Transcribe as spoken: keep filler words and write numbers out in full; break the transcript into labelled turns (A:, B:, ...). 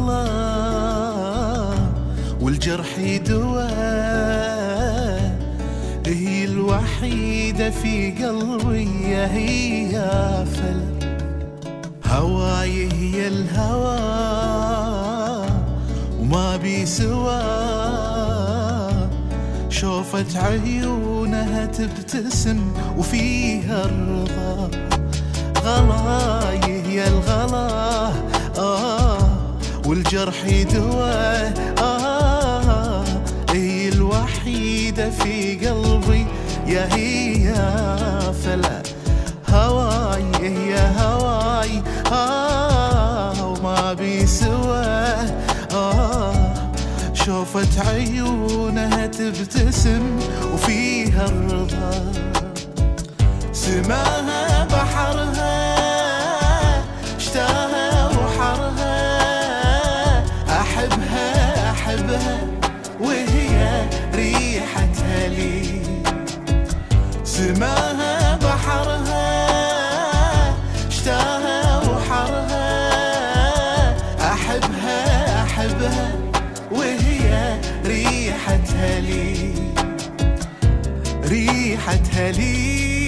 A: الغلا والجرح يدوى، هي الوحيدة في قلبي هي فلا. هواي هي الهوى وما بي سوى، شوفت عيونها تبتسم وفيها الرضا. غلاي هي الغلا آه والجرح يدوى، آه هي الوحيدة في قلبي يا هي فلا. هواي هي هواي آه وما بي سوى، آه شوفت عيونها تبتسم وفيها الرضا. سماها بحرها اشتاها وحرها، أحبها أحبها وهي ريحتها لي. سماها بحرها اشتاها وحرها، أحبها أحبها وهي ريحتها لي، ريحتها لي.